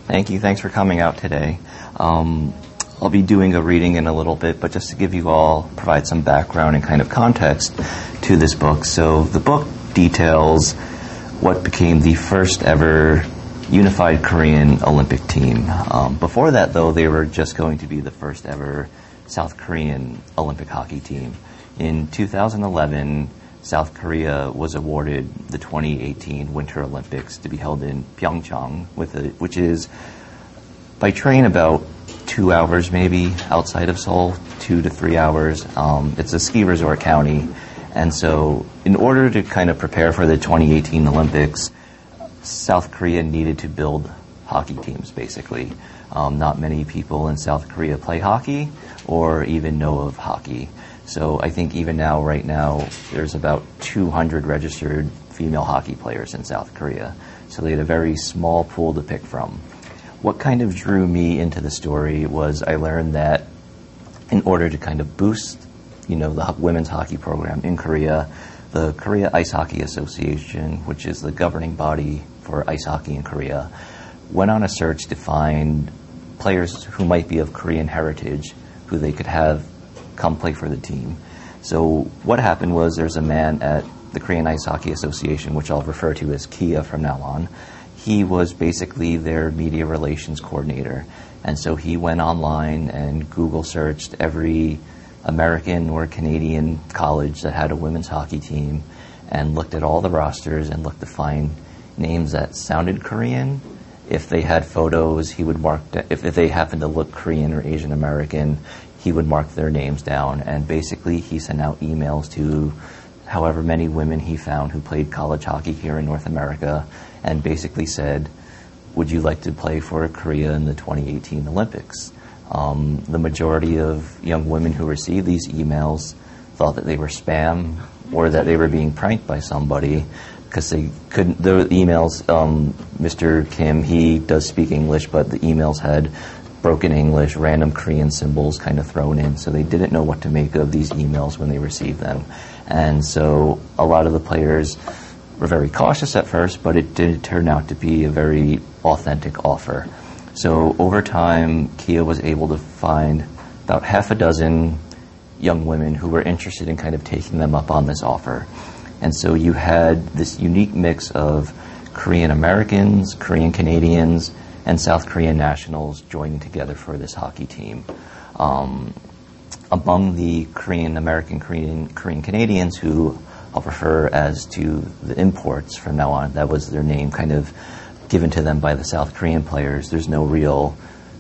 Thank you. Thanks for coming out today. I'll be doing a reading in a little bit, but just to give you all, provide some background and kind of context to this book. So the book details what became the first ever unified Korean Olympic team. Before that, though, they were just going to be the first ever South Korean Olympic hockey team. In 2011, South Korea was awarded the 2018 Winter Olympics to be held in Pyeongchang, which is by train about 2 hours maybe outside of Seoul, 2 to 3 hours. It's a ski resort county. And so in order to kind of prepare for the 2018 Olympics, South Korea needed to build hockey teams, basically. Not many people in South Korea play hockey or even know of hockey. So I think even now, right now, there's about 200 registered female hockey players in South Korea. So they had a very small pool to pick from. What kind of drew me into the story was I learned that in order to kind of boost, the women's hockey program in Korea, the Korea Ice Hockey Association, which is the governing body for ice hockey in Korea, went on a search to find players who might be of Korean heritage who they could have come play for the team. So what happened was there's a man at the Korean Ice Hockey Association, which I'll refer to as Kia from now on. He was basically their media relations coordinator. And so he went online and Google searched every American or Canadian college that had a women's hockey team and looked at all the rosters and looked to find names that sounded Korean. If they had photos, he would mark, if they happened to look Korean or Asian American, he would mark their names down. And basically he sent out emails to however many women he found who played college hockey here in North America and basically said, would you like to play for Korea in the 2018 Olympics? The majority of young women who received these emails thought that they were spam or that they were being pranked by somebody because they couldn't, the emails, Mr. Kim, he does speak English, but the emails had broken English, random Korean symbols kind of thrown in, so they didn't know what to make of these emails when they received them. And so a lot of the players were very cautious at first, but it did turn out to be a very authentic offer. So over time, Kia was able to find about half a dozen young women who were interested in kind of taking them up on this offer. And so you had this unique mix of Korean Americans, Korean Canadians, and South Korean nationals joining together for this hockey team. Among the Korean American, Korean Canadians, who I'll refer as to the imports from now on, that was their name kind of given to them by the South Korean players. There's no real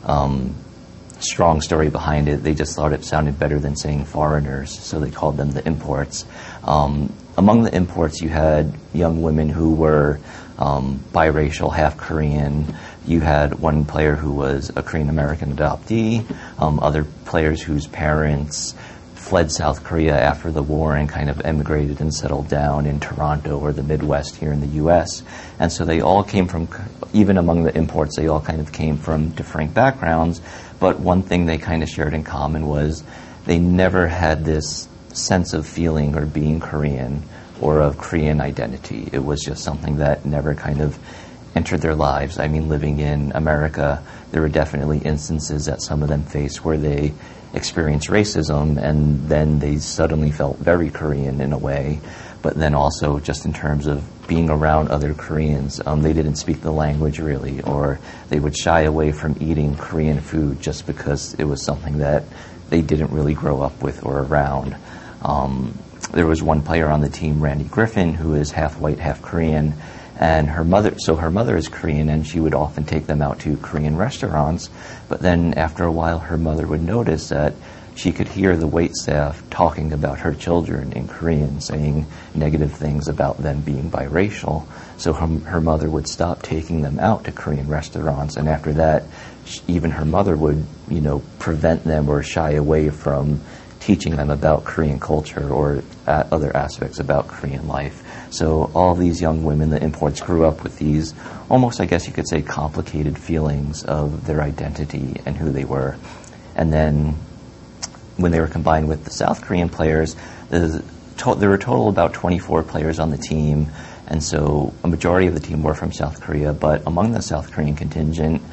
strong story behind it. They just thought it sounded better than saying foreigners, so they called them the imports. Among the imports, you had young women who were biracial, half Korean. You had one player who was a Korean American adoptee, other players whose parents fled South Korea after the war and kind of emigrated and settled down in Toronto or the Midwest here in the U.S. And so they all came from, even among the imports, they all kind of came from different backgrounds. But one thing they kind of shared in common was they never had this sense of feeling or being Korean or of Korean identity. It was just something that never kind of entered their lives. I mean, living in America, there were definitely instances that some of them faced where they experienced racism and then they suddenly felt very Korean in a way. But then also just in terms of being around other Koreans, they didn't speak the language really, or they would shy away from eating Korean food just because it was something that they didn't really grow up with or around. There was one player on the team, Randy Griffin, who is half white, half Korean, and her mother is Korean, and she would often take them out to Korean restaurants, but then after a while her mother would notice that she could hear the waitstaff talking about her children in Korean, saying negative things about them being biracial. So her mother would stop taking them out to Korean restaurants, and after that, even her mother would, prevent them or shy away from teaching them about Korean culture or other aspects about Korean life. So all these young women, the imports, grew up with these almost, I guess you could say, complicated feelings of their identity and who they were. And then when they were combined with the South Korean players, there were a total about 24 players on the team, and so a majority of the team were from South Korea, but among the South Korean contingent,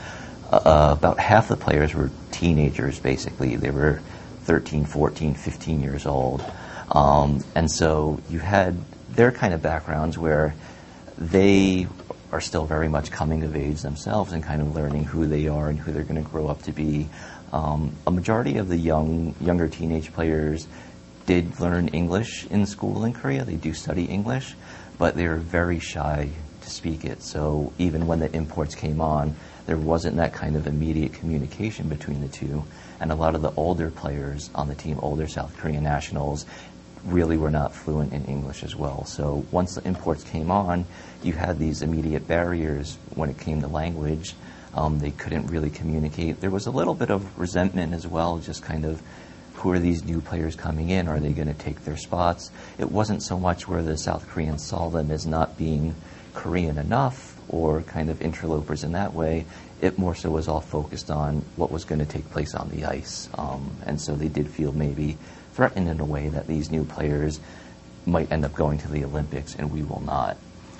about half the players were teenagers, basically. They were 13, 14, 15 years old. And so you had their kind of backgrounds where they are still very much coming of age themselves and kind of learning who they are and who they're going to grow up to be. A majority of the younger teenage players did learn English in school in Korea. They do study English, but they're very shy to speak it. So even when the imports came on, there wasn't that kind of immediate communication between the two. And a lot of the older players on the team, older South Korean nationals, really were not fluent in English as well. So once the imports came on, you had these immediate barriers when it came to language. They couldn't really communicate. There was a little bit of resentment as well, just kind of, who are these new players coming in? Are they going to take their spots? It wasn't so much where the South Koreans saw them as not being Korean enough or kind of interlopers in that way. It more so was all focused on what was going to take place on the ice. And so they did feel maybe threatened in a way that these new players might end up going to the Olympics and we will not.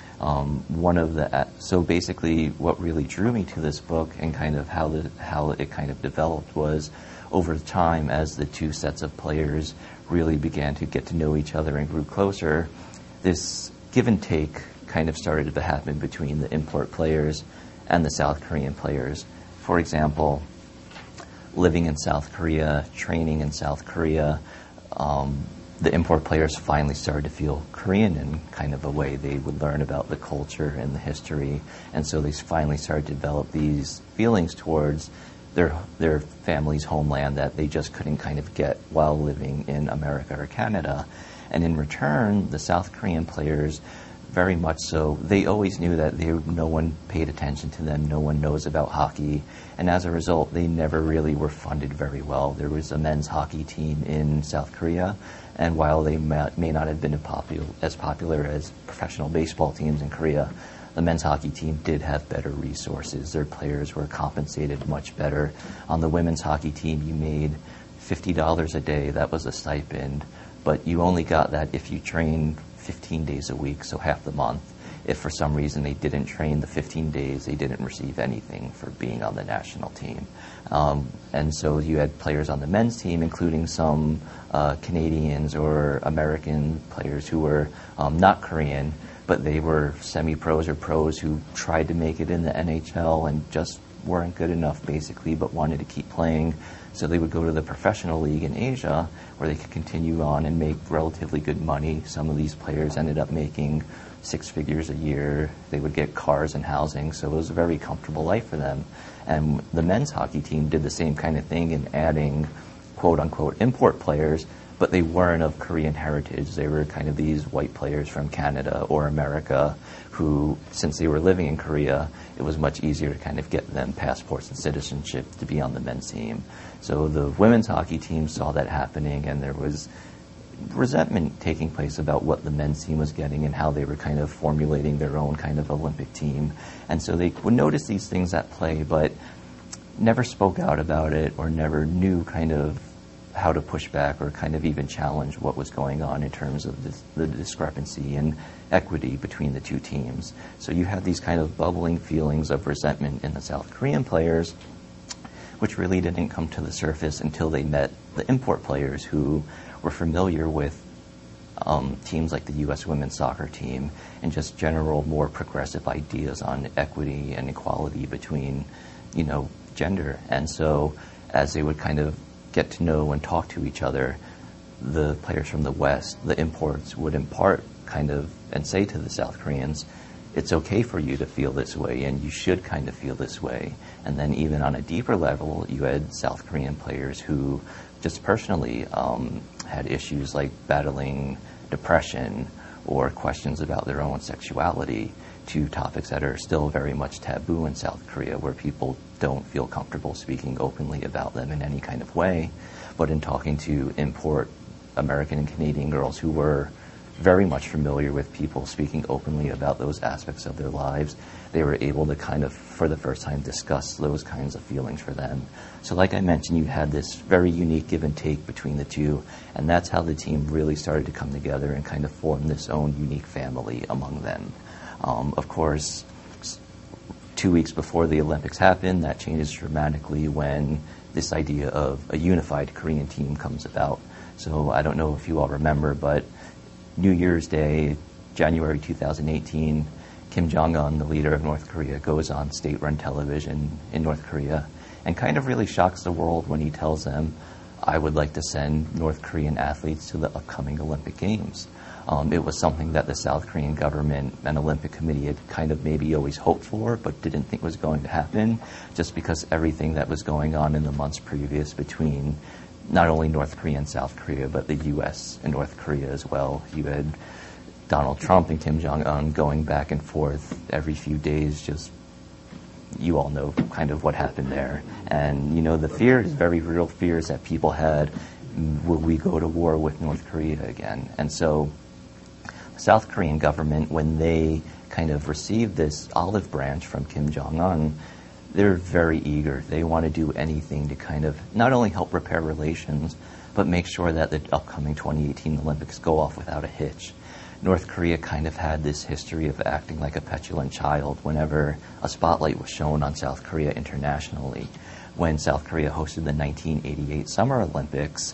So basically what really drew me to this book and kind of how it kind of developed was over time as the two sets of players really began to get to know each other and grew closer, this give and take kind of started to happen between the import players and the South Korean players. For example, living in South Korea, training in South Korea, the import players finally started to feel Korean in kind of a way. They would learn about the culture and the history, and so they finally started to develop these feelings towards their family's homeland that they just couldn't kind of get while living in America or Canada. And in return, the South Korean players, very much so, they always knew that no one paid attention to them, no one knows about hockey, and as a result, they never really were funded very well. There was a men's hockey team in South Korea, and while they may not have been as popular as professional baseball teams in Korea, the men's hockey team did have better resources. Their players were compensated much better. On the women's hockey team, you made $50 a day. That was a stipend, but you only got that if you trained 15 days a week, so half the month. If for some reason they didn't train the 15 days, they didn't receive anything for being on the national team. And so you had players on the men's team, including some Canadians or American players who were not Korean, but they were semi-pros or pros who tried to make it in the NHL and just weren't good enough, basically, but wanted to keep playing. So they would go to the professional league in Asia, where they could continue on and make relatively good money. Some of these players ended up making 6 figures a year. They would get cars and housing, so it was a very comfortable life for them. And the men's hockey team did the same kind of thing in adding quote-unquote import players, but they weren't of Korean heritage. They were kind of these white players from Canada or America who, since they were living in Korea, it was much easier to kind of get them passports and citizenship to be on the men's team. So the women's hockey team saw that happening, and there was resentment taking place about what the men's team was getting and how they were kind of formulating their own kind of Olympic team. And so they would notice these things at play, but never spoke out about it or never knew kind of how to push back or kind of even challenge what was going on in terms of the discrepancy and equity between the two teams. So you had these kind of bubbling feelings of resentment in the South Korean players, which really didn't come to the surface until they met the import players who were familiar with teams like the U.S. women's soccer team and just general more progressive ideas on equity and equality between, gender. And so as they would kind of get to know and talk to each other, the players from the West, the imports, would impart kind of and say to the South Koreans, it's okay for you to feel this way and you should kind of feel this way. And then even on a deeper level, you had South Korean players who just personally had issues like battling depression or questions about their own sexuality, two topics that are still very much taboo in South Korea, where people don't feel comfortable speaking openly about them in any kind of way. But in talking to import American and Canadian girls who were very much familiar with people speaking openly about those aspects of their lives, they were able to kind of, for the first time, discuss those kinds of feelings for them. So like I mentioned, you had this very unique give and take between the two, and that's how the team really started to come together and kind of form this own unique family among them. Of course, 2 weeks before the Olympics happen, that changes dramatically when this idea of a unified Korean team comes about. So I don't know if you all remember, but New Year's Day, January 2018, Kim Jong-un, the leader of North Korea, goes on state-run television in North Korea and kind of really shocks the world when he tells them, I would like to send North Korean athletes to the upcoming Olympic Games. It was something that the South Korean government and Olympic Committee had kind of maybe always hoped for, but didn't think was going to happen, just because everything that was going on in the months previous between not only North Korea and South Korea, but the U.S. and North Korea as well. You had Donald Trump and Kim Jong-un going back and forth every few days, just, you all know kind of what happened there. And, the fears, very real fears that people had, will we go to war with North Korea again? And so the South Korean government, when they kind of received this olive branch from Kim Jong-un, they're very eager. They want to do anything to kind of not only help repair relations, but make sure that the upcoming 2018 Olympics go off without a hitch. North Korea kind of had this history of acting like a petulant child whenever a spotlight was shown on South Korea internationally. When South Korea hosted the 1988 Summer Olympics,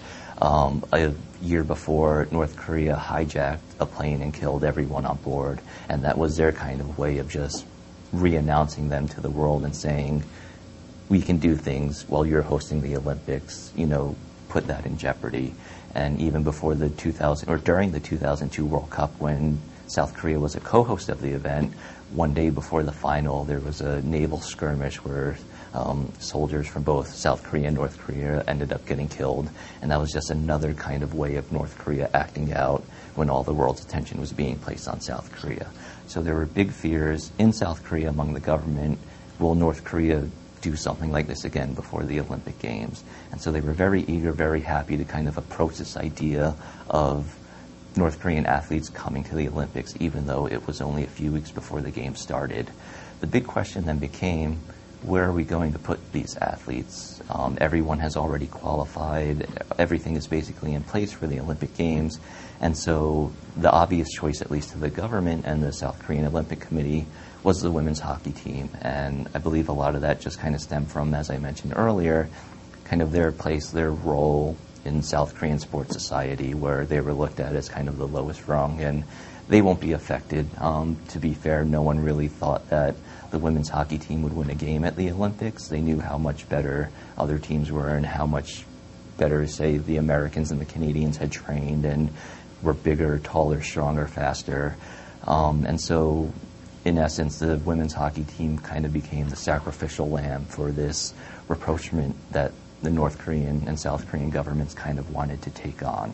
a year before, North Korea hijacked a plane and killed everyone on board. And that was their kind of way of just re-announcing them to the world and saying, we can do things while you're hosting the Olympics, put that in jeopardy. And even before the during the 2002 World Cup, when South Korea was a co-host of the event, one day before the final, there was a naval skirmish where soldiers from both South Korea and North Korea ended up getting killed. And that was just another kind of way of North Korea acting out when all the world's attention was being placed on South Korea. So there were big fears in South Korea among the government. Will North Korea do something like this again before the Olympic Games? And so they were very eager, very happy to kind of approach this idea of North Korean athletes coming to the Olympics, even though it was only a few weeks before the Games started. The big question then became, where are we going to put these athletes? Everyone has already qualified. Everything is basically in place for the Olympic Games. And so the obvious choice, at least to the government and the South Korean Olympic Committee, was the women's hockey team. And I believe a lot of that just kind of stemmed from, as I mentioned earlier, kind of their place, their role in South Korean sports society, where they were looked at as kind of the lowest rung. And they won't be affected. To be fair, no one really thought that the women's hockey team would win a game at the Olympics. They knew how much better other teams were and how much better, say, the Americans and the Canadians had trained and were bigger, taller, stronger, faster. And so, in essence, the women's hockey team kind of became the sacrificial lamb for this rapprochement that the North Korean and South Korean governments kind of wanted to take on.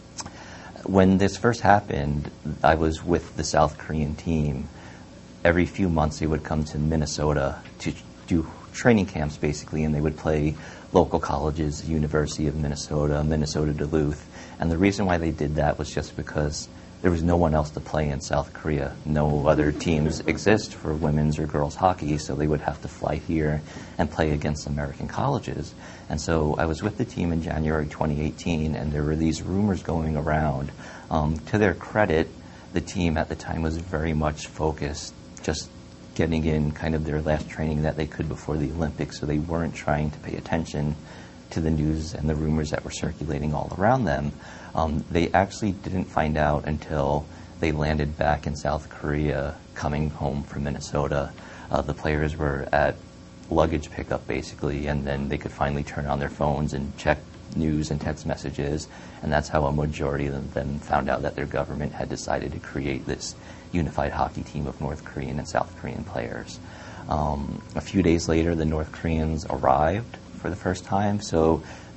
When this first happened, I was with the South Korean team. Every few months they would come to Minnesota to do training camps, basically, and they would play local colleges, the University of Minnesota, Minnesota Duluth. And the reason why they did that was just because there was no one else to play in South Korea. No other teams exist for women's or girls hockey, so they would have to fly here and play against American colleges. And so I was with the team in January 2018, and there were these rumors going around. To their credit, the team at the time was very much focused just getting in kind of their last training that they could before the Olympics, so they weren't trying to pay attention to the news and the rumors that were circulating all around them. They actually didn't find out until they landed back in South Korea coming home from Minnesota. The players were at luggage pickup, basically, and then they could finally turn on their phones and check news and text messages, and that's how a majority of them found out that their government had decided to create this unified hockey team of North Korean and South Korean players. A few days later, the North Koreans arrived for the first time, so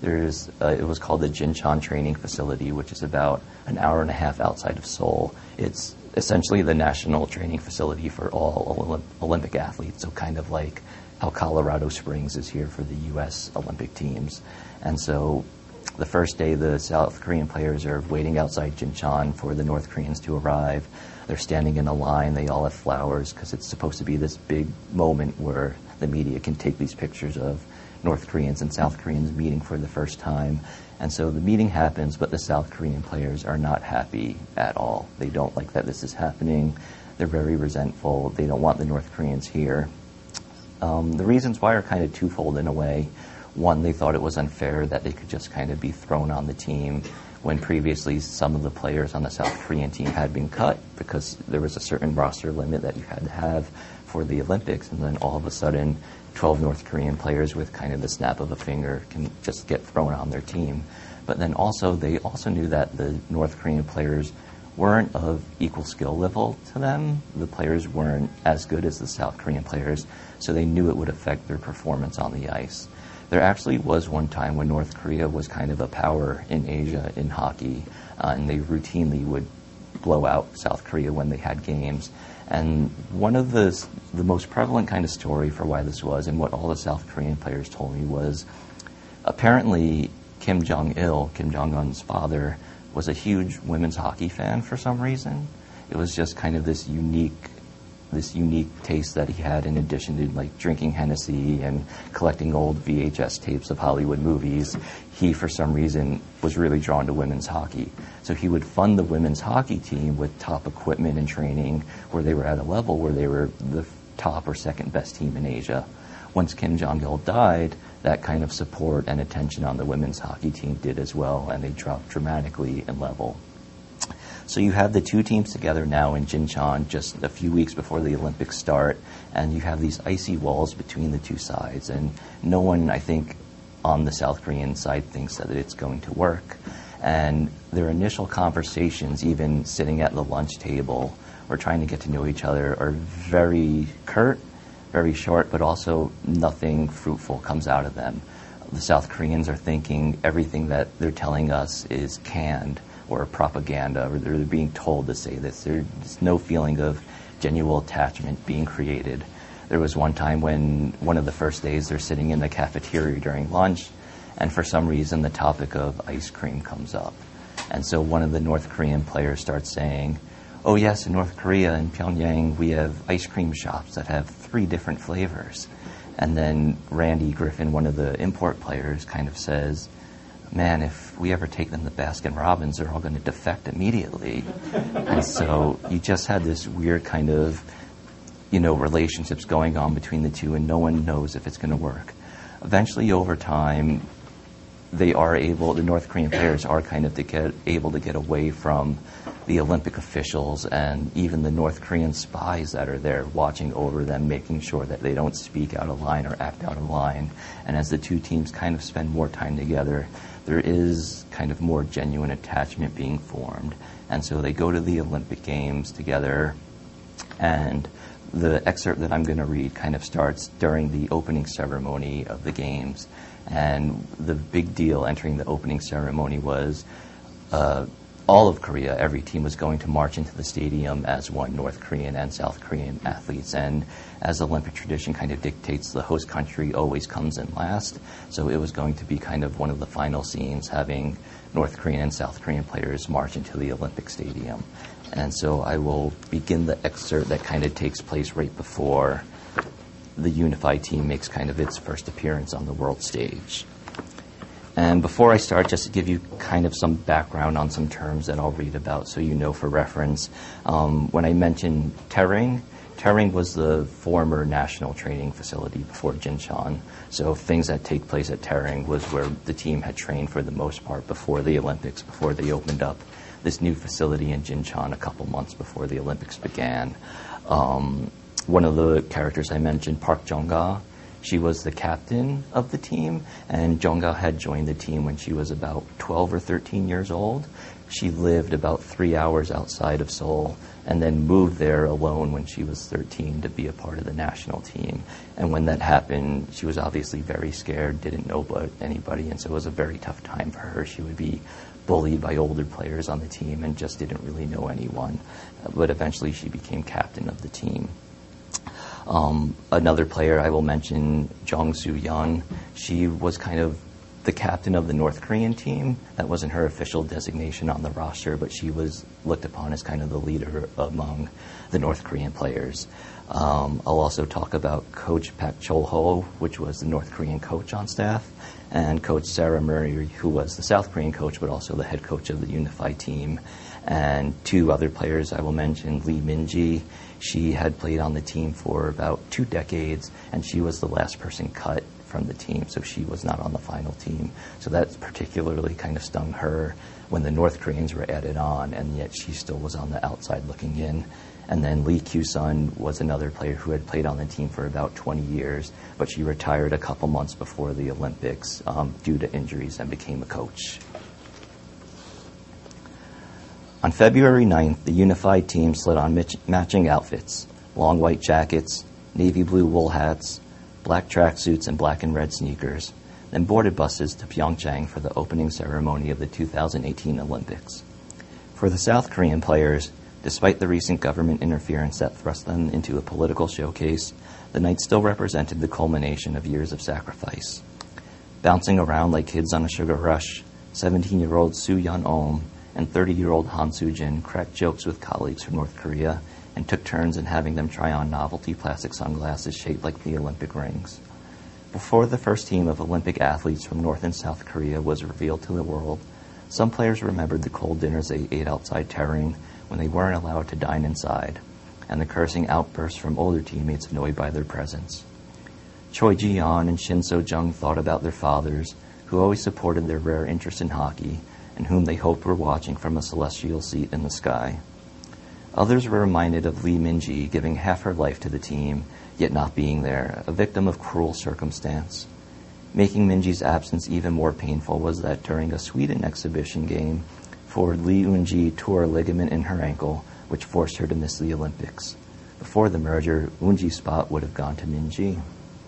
it was called the Jincheon Training Facility, which is about an hour and a half outside of Seoul. It's essentially the national training facility for all Olympic athletes, so kind of like how Colorado Springs is here for the U.S. Olympic teams. And so the first day, the South Korean players are waiting outside Jincheon for the North Koreans to arrive. They're standing in a line. They all have flowers because it's supposed to be this big moment where the media can take these pictures of North Koreans and South Koreans meeting for the first time. And so the meeting happens, but the South Korean players are not happy at all. They don't like that this is happening. They're very resentful. They don't want the North Koreans here. The reasons why are kind of twofold in a way. One, they thought it was unfair that they could just kind of be thrown on the team when previously some of the players on the South Korean team had been cut because there was a certain roster limit that you had to have for the Olympics, and then all of a sudden 12 North Korean players with kind of the snap of a finger can just get thrown on their team. But then also they also knew that the North Korean players weren't of equal skill level to them. The players weren't as good as the South Korean players, so they knew it would affect their performance on the ice. There actually was one time when North Korea was kind of a power in Asia in hockey, and they routinely would blow out South Korea when they had games. And one of the most prevalent kind of story for why this was, and what all the South Korean players told me, was apparently Kim Jong-il, Kim Jong-un's father, was a huge women's hockey fan for some reason. It was just kind of this unique taste that he had, in addition to like drinking Hennessy and collecting old VHS tapes of Hollywood movies. He, for some reason, was really drawn to women's hockey. So he would fund the women's hockey team with top equipment and training where they were at a level where they were the top or second best team in Asia. Once Kim Jong-il died, that kind of support and attention on the women's hockey team did as well, and they dropped dramatically in level. So you have the two teams together now in Jincheon just a few weeks before the Olympics start, and you have these icy walls between the two sides, and no one, I think, on the South Korean side thinks that it's going to work. And their initial conversations, even sitting at the lunch table or trying to get to know each other, are very curt, very short, but also nothing fruitful comes out of them. The South Koreans are thinking everything that they're telling us is canned or propaganda, or they're being told to say this. There's no feeling of genuine attachment being created. There was one time when one of the first days they're sitting in the cafeteria during lunch, and for some reason the topic of ice cream comes up. And so one of the North Korean players starts saying, oh yes, in North Korea, in Pyongyang, we have ice cream shops that have 3 different flavors. And then Randy Griffin, one of the import players, kind of says, man, if we ever take them to Baskin-Robbins, they're all going to defect immediately. And so you just had this weird kind of, relationships going on between the two, and no one knows if it's going to work. Eventually, over time, the North Korean players are kind of able to get away from the Olympic officials and even the North Korean spies that are there watching over them, making sure that they don't speak out of line or act out of line. And as the two teams kind of spend more time together, there is kind of more genuine attachment being formed. And so they go to the Olympic Games together, and the excerpt that I'm going to read kind of starts during the opening ceremony of the Games. And the big deal entering the opening ceremony was all of Korea, every team was going to march into the stadium as one, North Korean and South Korean athletes. And as Olympic tradition kind of dictates, the host country always comes in last. So it was going to be kind of one of the final scenes, having North Korean and South Korean players march into the Olympic Stadium. And so I will begin the excerpt that kind of takes place right before the unified team makes kind of its first appearance on the world stage. And before I start, just to give you kind of some background on some terms that I'll read about so you know for reference. When I mentioned Tereng was the former national training facility before Jincheon. So things that take place at Tereng was where the team had trained for the most part before the Olympics, before they opened up this new facility in Jincheon a couple months before the Olympics began. One of the characters I mentioned, Park Jong-ga, she was the captain of the team, and Jong-ga had joined the team when she was about 12 or 13 years old. She lived about 3 hours outside of Seoul and then moved there alone when she was 13 to be a part of the national team. And when that happened, she was obviously very scared, didn't know about anybody, and so it was a very tough time for her. She would be bullied by older players on the team and just didn't really know anyone. But eventually she became captain of the team. Another player I will mention, Jong Soo-yeon. She was kind of the captain of the North Korean team. That wasn't her official designation on the roster, but she was looked upon as kind of the leader among the North Korean players. I'll also talk about Coach Pak Chol-ho, which was the North Korean coach on staff, and Coach Sarah Murray, who was the South Korean coach, but also the head coach of the unified team. And two other players I will mention, Lee Min-ji. She had played on the team for about 2 decades, and she was the last person cut from the team, so she was not on the final team. So that particularly kind of stung her when the North Koreans were added on, and yet she still was on the outside looking in. And then Lee Kyu-sun was another player who had played on the team for about 20 years, but she retired a couple months before the Olympics due to injuries and became a coach. On February 9th, the unified team slid on matching outfits, long white jackets, navy blue wool hats, black tracksuits, and black and red sneakers, then boarded buses to Pyeongchang for the opening ceremony of the 2018 Olympics. For the South Korean players, despite the recent government interference that thrust them into a political showcase, the night still represented the culmination of years of sacrifice. Bouncing around like kids on a sugar rush, 17-year-old Soo Yeon-ohm and 30-year-old Han Soo-jin cracked jokes with colleagues from North Korea and took turns in having them try on novelty plastic sunglasses shaped like the Olympic rings. Before the first team of Olympic athletes from North and South Korea was revealed to the world, some players remembered the cold dinners they ate outside Terrain when they weren't allowed to dine inside, and the cursing outbursts from older teammates annoyed by their presence. Choi Ji-yeon and Shin So-jung thought about their fathers, who always supported their rare interest in hockey, and whom they hoped were watching from a celestial seat in the sky. Others were reminded of Lee Min-ji giving half her life to the team, yet not being there, a victim of cruel circumstance. Making Min-ji's absence even more painful was that during a Sweden exhibition game, forward Lee Eun-ji tore a ligament in her ankle, which forced her to miss the Olympics. Before the merger, Eun-ji's spot would have gone to Min-ji.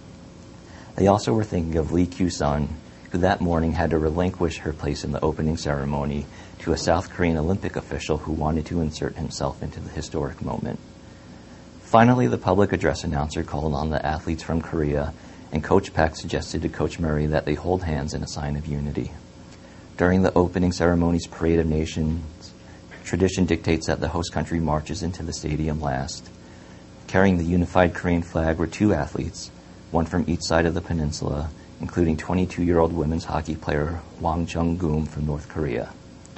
They also were thinking of Lee Kyu-sun, who that morning had to relinquish her place in the opening ceremony to a South Korean Olympic official who wanted to insert himself into the historic moment. Finally, the public address announcer called on the athletes from Korea, and Coach Pak suggested to Coach Murray that they hold hands in a sign of unity. During the opening ceremony's Parade of Nations, tradition dictates that the host country marches into the stadium last. Carrying the unified Korean flag were 2 athletes, one from each side of the peninsula, including 22-year-old women's hockey player Hwang Jung-goom from North Korea.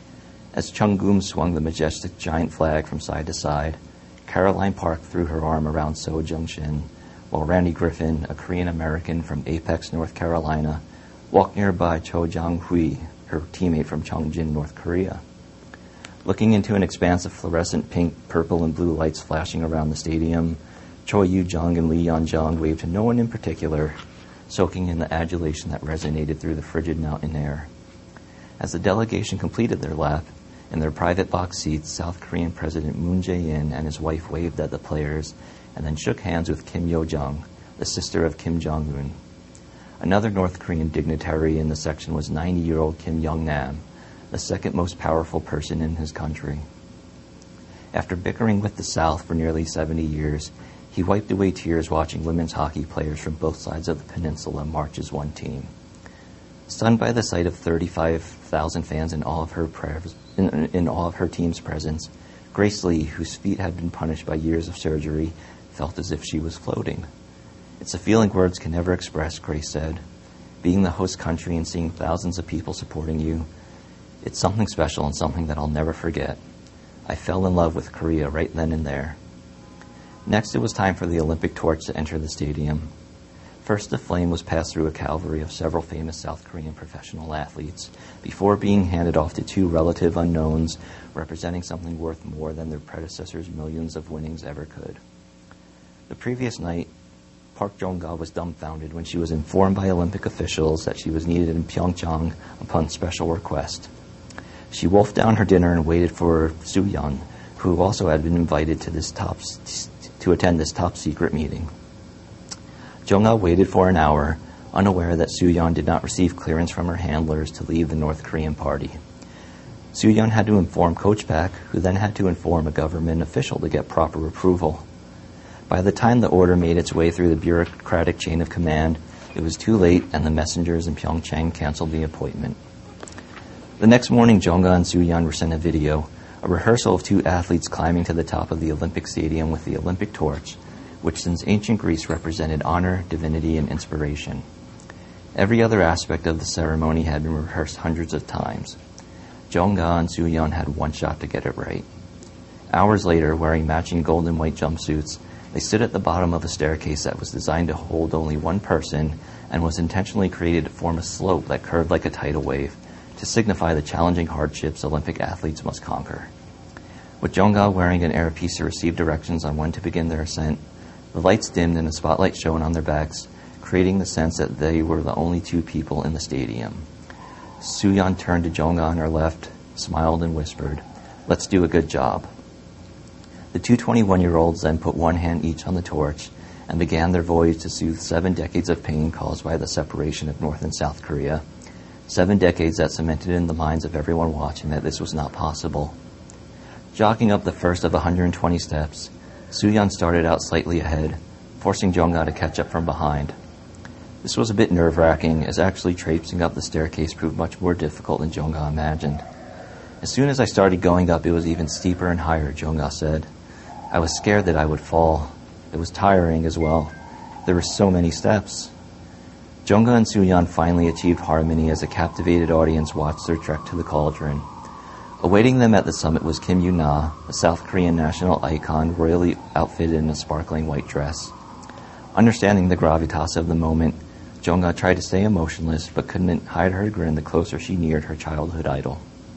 As Chung-goom swung the majestic giant flag from side to side, Caroline Park threw her arm around So Jung-shin, while Randy Griffin, a Korean-American from Apex, North Carolina, walked nearby Cho Jang-hui, her teammate from Cheongjin, North Korea. Looking into an expanse of fluorescent pink, purple, and blue lights flashing around the stadium, Choi Yu-jung and Lee Yeon-jung waved to no one in particular, soaking in the adulation that resonated through the frigid mountain air. As the delegation completed their lap, in their private box seats, South Korean President Moon Jae-in and his wife waved at the players and then shook hands with Kim Yo-jung, the sister of Kim Jong-un. Another North Korean dignitary in the section was 90-year-old Kim Young-nam, the second most powerful person in his country. After bickering with the South for nearly 70 years, he wiped away tears watching women's hockey players from both sides of the peninsula march as one team. Stunned by the sight of 35,000 fans in all of her team's presence, Grace Lee, whose feet had been punished by years of surgery, felt as if she was floating. "It's a feeling words can never express," Grace said. "Being the host country and seeing thousands of people supporting you, it's something special and something that I'll never forget. I fell in love with Korea right then and there." Next, it was time for the Olympic torch to enter the stadium. First, the flame was passed through a cavalry of several famous South Korean professional athletes before being handed off to 2 relative unknowns representing something worth more than their predecessors' millions of winnings ever could. The previous night, Park Jong-ga was dumbfounded when she was informed by Olympic officials that she was needed in Pyeongchang upon special request. She wolfed down her dinner and waited for Soo-yeon, who also had been invited to attend this top-secret meeting. Jong-ga waited for an hour, unaware that Soo-yeon did not receive clearance from her handlers to leave the North Korean party. Soo-yeon had to inform Coach Pak, who then had to inform a government official to get proper approval. By the time the order made its way through the bureaucratic chain of command, it was too late and the messengers in Pyeongchang canceled the appointment. The next morning, Jong-ga and Soo-yeon were sent a video, a rehearsal of 2 athletes climbing to the top of the Olympic Stadium with the Olympic torch, which since ancient Greece represented honor, divinity, and inspiration. Every other aspect of the ceremony had been rehearsed hundreds of times. Jong-ga and Soo-yeon had one shot to get it right. Hours later, wearing matching gold and white jumpsuits, they stood at the bottom of a staircase that was designed to hold only one person and was intentionally created to form a slope that curved like a tidal wave to signify the challenging hardships Olympic athletes must conquer. With Jong-ga wearing an earpiece to receive directions on when to begin their ascent, the lights dimmed and a spotlight shone on their backs, creating the sense that they were the only two people in the stadium. Soo-yeon turned to Jong-ga on her left, smiled and whispered, "Let's do a good job." The two 21-year-olds then put one hand each on the torch and began their voyage to soothe 7 decades of pain caused by the separation of North and South Korea. 7 decades that cemented in the minds of everyone watching that this was not possible. Jogging up the first of 120 steps, Soo-yeon started out slightly ahead, forcing Jong-ga to catch up from behind. This was a bit nerve-wracking, as actually traipsing up the staircase proved much more difficult than Jong-ga imagined. As soon as I started going up, it was even steeper and higher, Jong-ga said. I was scared that I would fall. It was tiring as well. There were so many steps. Jong-ga and Soo-yeon finally achieved harmony as a captivated audience watched their trek to the cauldron. Awaiting them at the summit was Kim Yoo-na, a South Korean national icon royally outfitted in a sparkling white dress. Understanding the gravitas of the moment, Jong-ga tried to stay emotionless but couldn't hide her grin the closer she neared her childhood idol.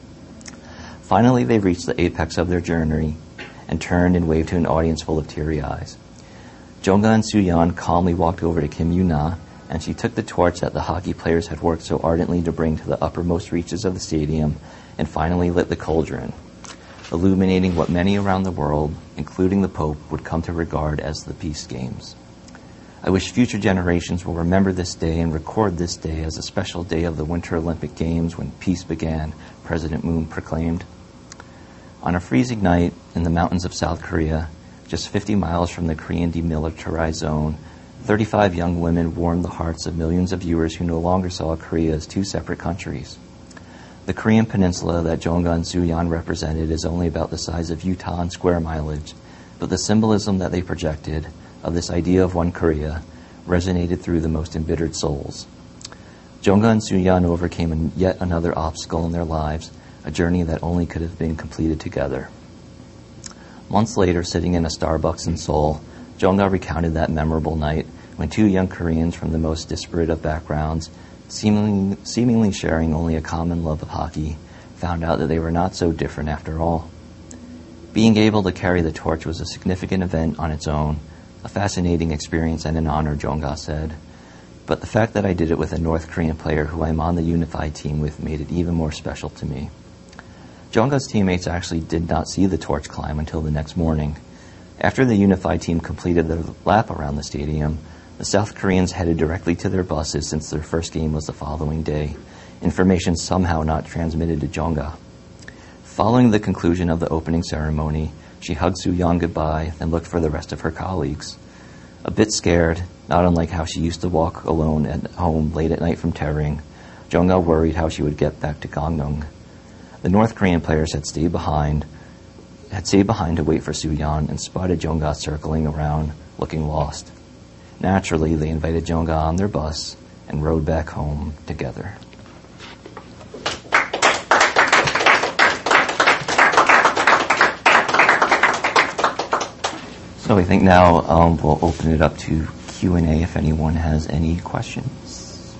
Finally, they reached the apex of their journey and turned and waved to an audience full of teary eyes. Jong-ga and Soo-yeon calmly walked over to Kim Yoo-na, and she took the torch that the hockey players had worked so ardently to bring to the uppermost reaches of the stadium and finally lit the cauldron, illuminating what many around the world, including the Pope, would come to regard as the Peace Games. I wish future generations will remember this day and record this day as a special day of the Winter Olympic Games when peace began, President Moon proclaimed. On a freezing night in the mountains of South Korea, just 50 miles from the Korean demilitarized zone, 35 young women warmed the hearts of millions of viewers who no longer saw Korea as two separate countries. The Korean peninsula that Jong-ga and Soo-yeon represented is only about the size of Utah in square mileage, but the symbolism that they projected of this idea of one Korea resonated through the most embittered souls. Jong-ga and Soo-yeon overcame yet another obstacle in their lives, a journey that only could have been completed together. Months later, sitting in a Starbucks in Seoul, Jong-ga recounted that memorable night when two young Koreans from the most disparate of backgrounds, seemingly sharing only a common love of hockey, found out that they were not so different after all. Being able to carry the torch was a significant event on its own, a fascinating experience and an honor, Jong-ga said. But the fact that I did it with a North Korean player who I'm on the unified team with made it even more special to me. Jong-ga's teammates actually did not see the torch climb until the next morning. After the unified team completed their lap around the stadium, the South Koreans headed directly to their buses since their first game was the following day, information somehow not transmitted to Jong-ga. Following the conclusion of the opening ceremony, she hugged Soo-yeon goodbye, then looked for the rest of her colleagues. A bit scared, not unlike how she used to walk alone at home late at night from Taering, Jong-ga worried how she would get back to Gangneung. The North Korean players had stayed behind to wait for Soo-yeon and spotted Jong-ga circling around, looking lost. Naturally, they invited Jong-ga on their bus and rode back home together. So I think now we'll open it up to Q&A if anyone has any questions.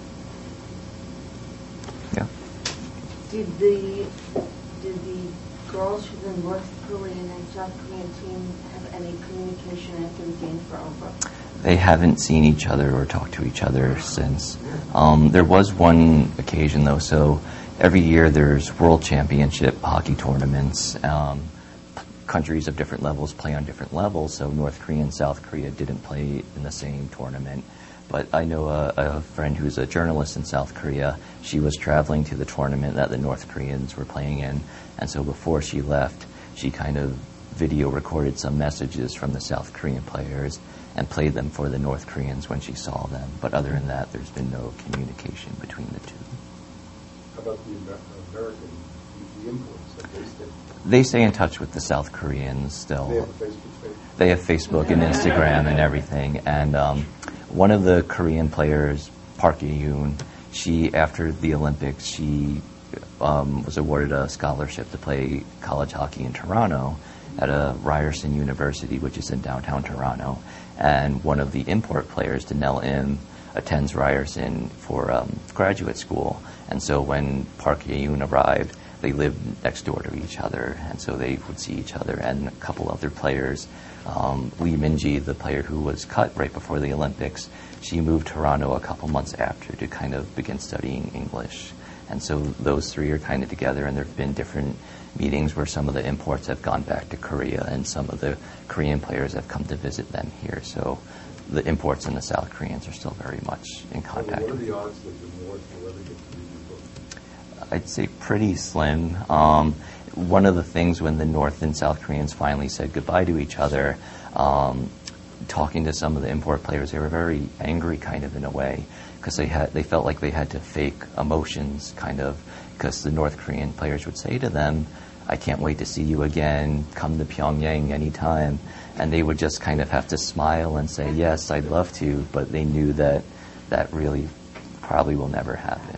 Yeah. Did the girls from the North Korean and South Korean team have any communication after the games were over? They haven't seen each other or talked to each other since. There was one occasion, though. So every year there's World Championship hockey tournaments. Countries of different levels play on different levels. So North Korea and South Korea didn't play in the same tournament. But I know a friend who's a journalist in South Korea. She was traveling to the tournament that the North Koreans were playing in. And so before she left, she kind of video recorded some messages from the South Korean players and played them for the North Koreans when she saw them. But other than that, there's been no communication between the two. How about the American, the imports? They stay in touch with the South Koreans still. They have a Facebook page? They have Facebook and Instagram and everything. And one of the Korean players, Park Ye-yoon, she, after the Olympics, she was awarded a scholarship to play college hockey in Toronto at a Ryerson University, which is in downtown Toronto. And one of the import players, Danielle Im, attends Ryerson for graduate school. And so when Park Ye-yoon arrived, they lived next door to each other, and so they would see each other and a couple other players. Lee Min-ji, the player who was cut right before the Olympics, she moved to Toronto a couple months after to kind of begin studying English. And so those three are kind of together, and there have been different meetings where some of the imports have gone back to Korea, and some of the Korean players have come to visit them here. So the imports and the South Koreans are still very much in contact. What are the odds that the North will ever get to read your book? I'd say pretty slim. One of the things when the North and South Koreans finally said goodbye to each other, talking to some of the import players, they were very angry kind of in a way, because they felt like they had to fake emotions kind of, because the North Korean players would say to them, I can't wait to see you again, come to Pyongyang anytime. And they would just kind of have to smile and say, yes, I'd love to, but they knew that that really probably will never happen.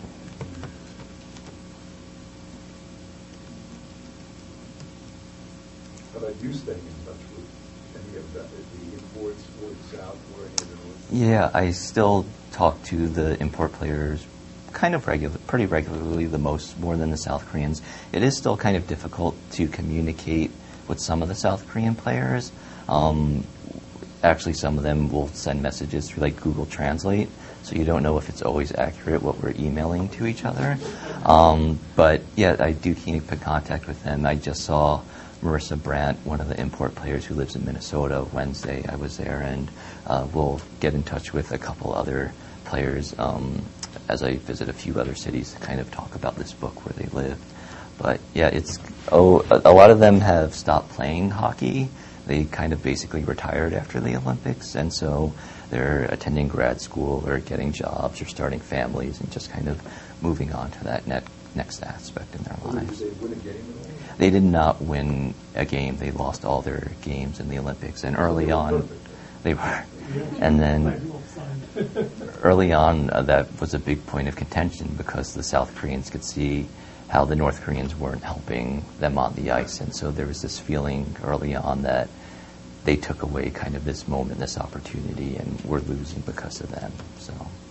How about you staying in touch with any of the imports or the South or any of the North? Yeah, I still talk to the import players kind of pretty regularly, more than the South Koreans. It is still kind of difficult to communicate with some of the South Korean players. Actually, some of them will send messages through like Google Translate, so you don't know if it's always accurate what we're emailing to each other. But yeah, I do keep in contact with them. I just saw Marissa Brandt, one of the import players who lives in Minnesota, Wednesday. I was there, and we'll get in touch with a couple other players as I visit a few other cities to kind of talk about this book where they live. But yeah, a lot of them have stopped playing hockey. They kind of basically retired after the Olympics, and so they're attending grad school or getting jobs or starting families and just kind of moving on to that next aspect in their lives. Did they win a game at all? They did not win a game. They lost all their games in the Olympics, and early on, they were. And then early on, that was a big point of contention because the South Koreans could see how the North Koreans weren't helping them on the ice. And so there was this feeling early on that they took away kind of this moment, this opportunity, and we're losing because of them. So,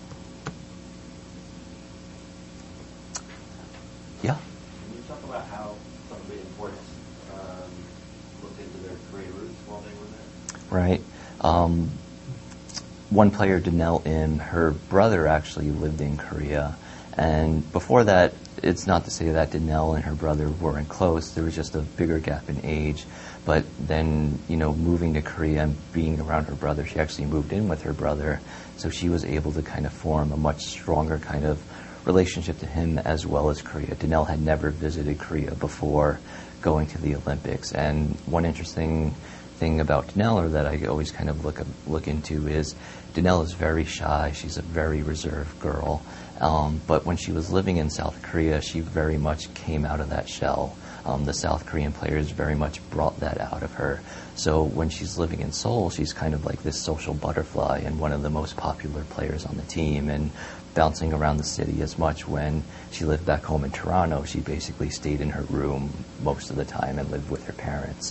yeah. Can you talk about how some of the imports looked into their Korean roots while they were there? Right. One player, Danielle Im, her brother actually lived in Korea. And before that, it's not to say that Danielle and her brother weren't close. There was just a bigger gap in age. But then, moving to Korea and being around her brother, she actually moved in with her brother. So she was able to kind of form a much stronger kind of relationship to him as well as Korea. Danielle had never visited Korea before going to the Olympics. And one interesting thing about Danielle, or that I always kind of look into, is Danielle is very shy. She's a very reserved girl. But when she was living in South Korea, she very much came out of that shell. The South Korean players very much brought that out of her. So when she's living in Seoul, she's kind of like this social butterfly and one of the most popular players on the team, and bouncing around the city as much. When she lived back home in Toronto, she basically stayed in her room most of the time and lived with her parents.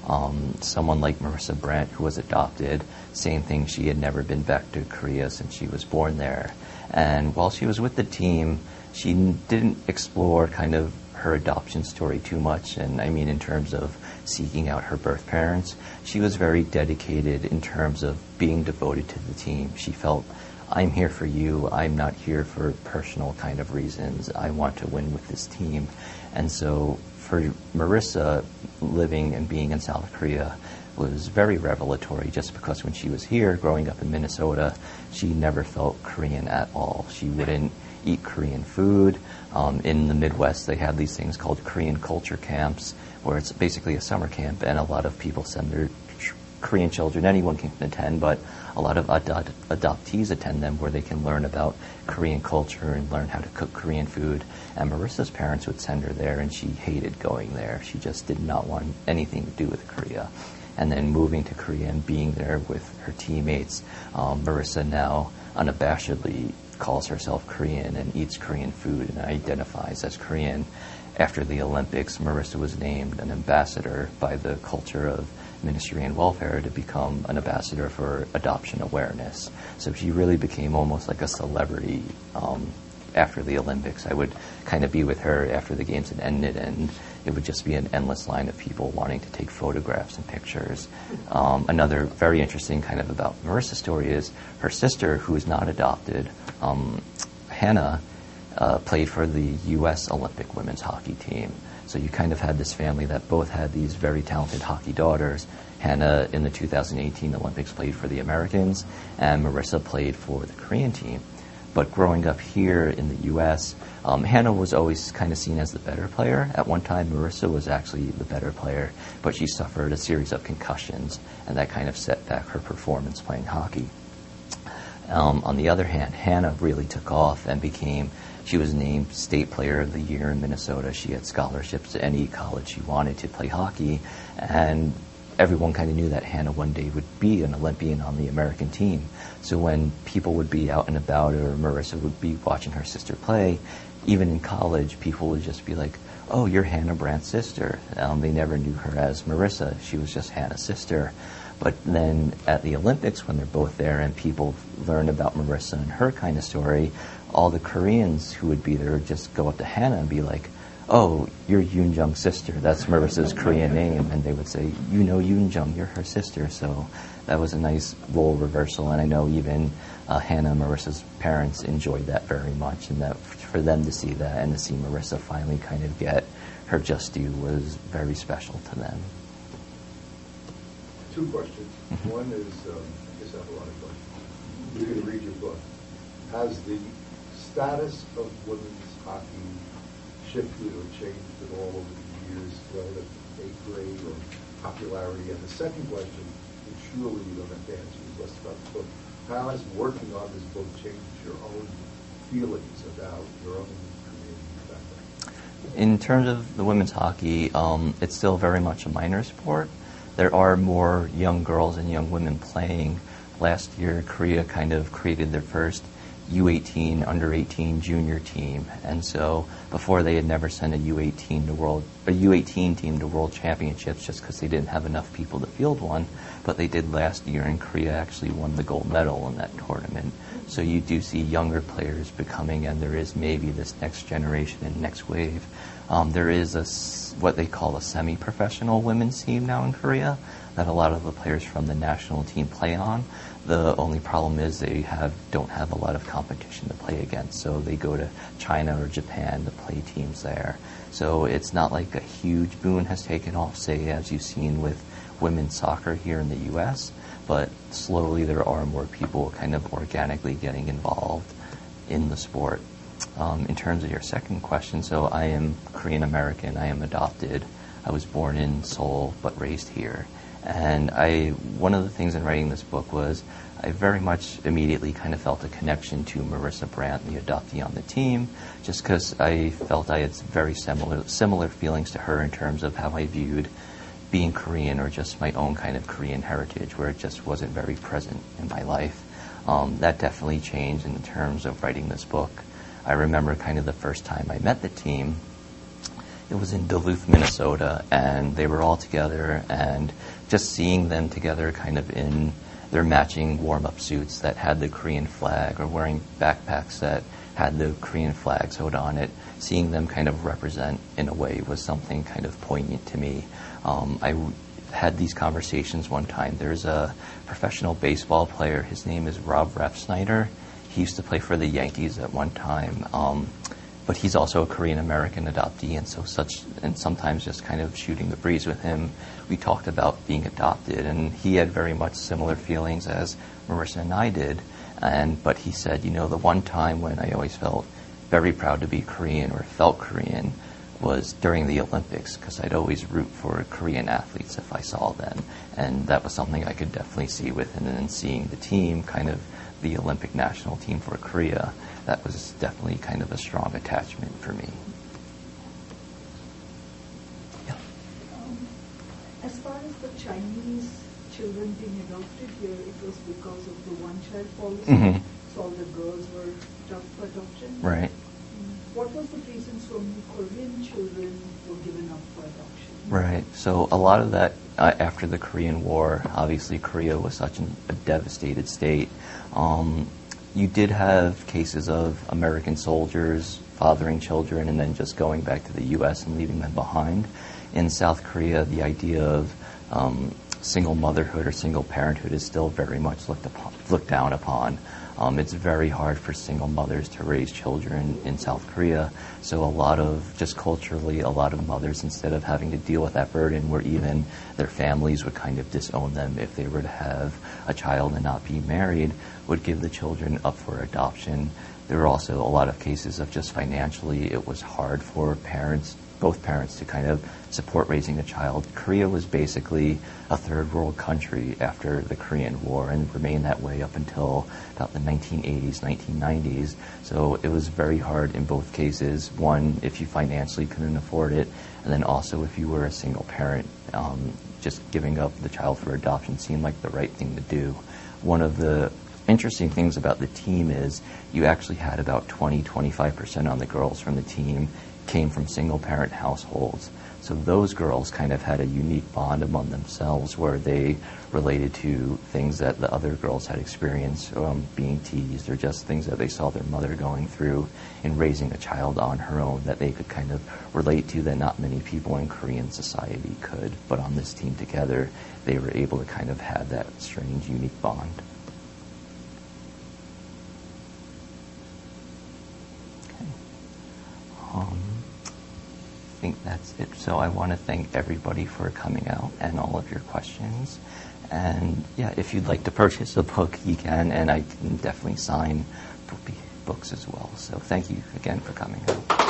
Someone like Marissa Brandt, who was adopted, same thing, she had never been back to Korea since she was born there. And while she was with the team, she didn't explore kind of her adoption story too much, and I mean in terms of seeking out her birth parents. She was very dedicated in terms of being devoted to the team. She felt, I'm here for you, I'm not here for personal kind of reasons, I want to win with this team. And so for Marissa, living and being in South Korea was very revelatory, just because when she was here, growing up in Minnesota, she never felt Korean at all. She wouldn't eat Korean food. In the Midwest, they have these things called Korean culture camps, where it's basically a summer camp, and a lot of people send their Korean children. Anyone can attend, but a lot of adoptees attend them, where they can learn about Korean culture and learn how to cook Korean food. And Marissa's parents would send her there, and she hated going there. She just did not want anything to do with Korea. And then moving to Korea and being there with her teammates, Marissa now unabashedly calls herself Korean and eats Korean food and identifies as Korean. After the Olympics, Marissa was named an ambassador by the Culture of Ministry and Welfare to become an ambassador for adoption awareness. So she really became almost like a celebrity after the Olympics. I would kind of be with her after the games had ended, and it would just be an endless line of people wanting to take photographs and pictures. Another very interesting kind of about Marissa's story is her sister, who is not adopted, Hannah, played for the U.S. Olympic women's hockey team. So you kind of had this family that both had these very talented hockey daughters. Hannah, in the 2018 Olympics, played for the Americans, and Marissa played for the Korean team. But growing up here in the U.S., Hannah was always kind of seen as the better player. At one time, Marissa was actually the better player, but she suffered a series of concussions, and that kind of set back her performance playing hockey. On the other hand, Hannah really took off and she was named State Player of the Year in Minnesota. She had scholarships to any college she wanted to play hockey, and everyone kind of knew that Hannah one day would be an Olympian on the American team. So when people would be out and about, or Marissa would be watching her sister play, even in college, people would just be like, "Oh, you're Hannah Brandt's sister." They never knew her as Marissa. She was just Hannah's sister. But then at the Olympics, when they're both there and people learn about Marissa and her kind of story, all the Koreans who would be there would just go up to Hannah and be like, "Oh, you're Yoon Jung's sister. That's Marissa's Korean name." And they would say, "You know Yoon Jung, you're her sister." So that was a nice role reversal. And I know even Hannah and Marissa's parents enjoyed that very much. And that for them to see that and to see Marissa finally kind of get her just due was very special to them. Two questions. One is, I guess I have a lot of questions. You're going to read your book. Has the status of women's hockey shifted or changed at all over the years, relative to eighth grade or popularity? And the second question, and surely you don't have to answer this less about the book, how has working on this book changed your own feelings about your own Korean background? In terms of the women's hockey, it's still very much a minor sport. There are more young girls and young women playing. Last year, Korea kind of created their first U18, under-18 junior team, and so before they had never sent a U18 team to World Championships just because they didn't have enough people to field one, but they did last year, and Korea actually won the gold medal in that tournament. So you do see younger players becoming, and there is maybe this next generation and next wave. There is what they call a semi-professional women's team now in Korea that a lot of the players from the national team play on. The only problem is they don't have a lot of competition to play against, so they go to China or Japan to play teams there. So it's not like a huge boom has taken off, say, as you've seen with women's soccer here in the U.S., but slowly there are more people kind of organically getting involved in the sport. In terms of your second question, so I am Korean American. I am adopted. I was born in Seoul but raised here. And one of the things in writing this book was I very much immediately kind of felt a connection to Marissa Brandt, the adoptee on the team, just because I felt I had very similar feelings to her in terms of how I viewed being Korean or just my own kind of Korean heritage, where it just wasn't very present in my life. That definitely changed in terms of writing this book. I remember kind of the first time I met the team. It was in Duluth, Minnesota, and they were all together, and just seeing them together kind of in their matching warm-up suits that had the Korean flag, or wearing backpacks that had the Korean flag sewed on it, seeing them kind of represent in a way was something kind of poignant to me. I had these conversations one time. There's a professional baseball player. His name is Rob Refsnyder. He used to play for the Yankees at one time. But he's also a Korean American adoptee, and sometimes just kind of shooting the breeze with him, we talked about being adopted, and he had very much similar feelings as Marissa and I did. But he said, the one time when I always felt very proud to be Korean or felt Korean was during the Olympics, because I'd always root for Korean athletes if I saw them, and that was something I could definitely see with him. And then seeing the team, kind of the Olympic national team for Korea, that was definitely kind of a strong attachment for me. Yeah. As far as the Chinese children being adopted here, it was because of the one-child policy. Mm-hmm. all the girls were for adoption. Right. What was the reason so many Korean children were given up for adoption? Right. So a lot of that after the Korean War, obviously Korea was such a devastated state. You did have cases of American soldiers fathering children and then just going back to the U.S. and leaving them behind. In South Korea, the idea of single motherhood or single parenthood is still very much looked down upon. It's very hard for single mothers to raise children in South Korea. So just culturally, a lot of mothers, instead of having to deal with that burden where even their families would kind of disown them if they were to have a child and not be married, would give the children up for adoption. There were also a lot of cases of just financially, it was hard for both parents to kind of support raising a child. Korea was basically a third world country after the Korean War and remained that way up until about the 1980s, 1990s. So it was very hard in both cases. One, if you financially couldn't afford it, and then also if you were a single parent, just giving up the child for adoption seemed like the right thing to do. One of the interesting things about the team is you actually had about 20-25% on the girls from the team came from single-parent households. So those girls kind of had a unique bond among themselves where they related to things that the other girls had experienced, being teased or just things that they saw their mother going through in raising a child on her own that they could kind of relate to that not many people in Korean society could. But on this team together, they were able to kind of have that strange, unique bond. I think that's it. So I want to thank everybody for coming out and all of your questions. And yeah, if you'd like to purchase a book, you can, and I can definitely sign books as well. So thank you again for coming out.